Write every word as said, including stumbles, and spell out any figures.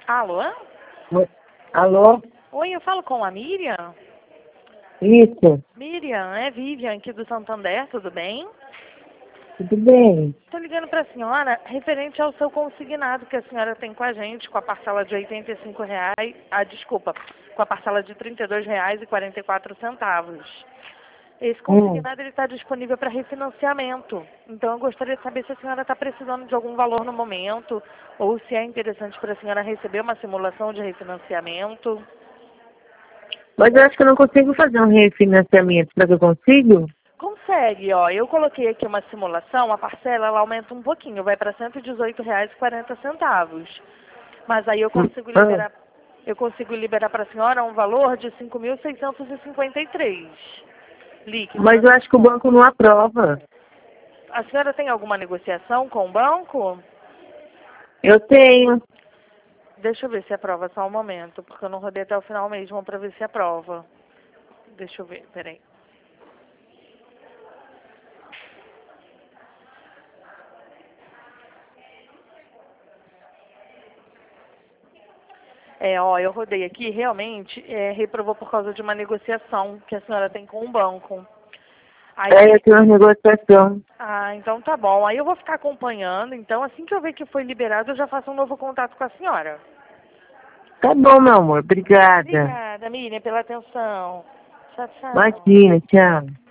Alô? Oi. Alô? Oi, eu falo com a Miriam? Isso, Miriam, é Vivian aqui do Santander, tudo bem? tudo bem? Estou ligando para a senhora referente ao seu consignado que a senhora tem com a gente, com a parcela de oitenta e cinco reais, ah, desculpa, com a parcela de trinta e dois reais e quarenta e quatro centavos. Esse Hum. consignado está disponível para refinanciamento. Então eu gostaria de saber se a senhora está precisando de algum valor no momento ou se é interessante para a senhora receber uma simulação de refinanciamento. Mas eu acho que eu não consigo fazer um refinanciamento. Será que eu consigo? Consegue, ó. Eu coloquei aqui uma simulação, a parcela ela aumenta um pouquinho, vai para cento e dezoito reais e quarenta centavos. Mas aí eu Hum. consigo Ah, liberar, eu consigo liberar para a senhora um valor de cinco mil seiscentos e cinquenta e três líquido. mas eu acho que o banco não aprova. A senhora tem alguma negociação com o banco? Eu tenho. Deixa eu ver se aprova só um momento, porque eu não rodei até o final mesmo para ver se aprova. Deixa eu ver, peraí. É, ó, eu rodei aqui, realmente, é, reprovou por causa de uma negociação que a senhora tem com o banco. É, eu Aí, tenho uma negociação. ah, então tá bom. Aí eu vou ficar acompanhando, então assim que eu ver que foi liberado, eu já faço um novo contato com a senhora. Tá bom, meu amor. Obrigada. Obrigada, Miriam, pela atenção. Tchau, tchau. Imagina, tchau.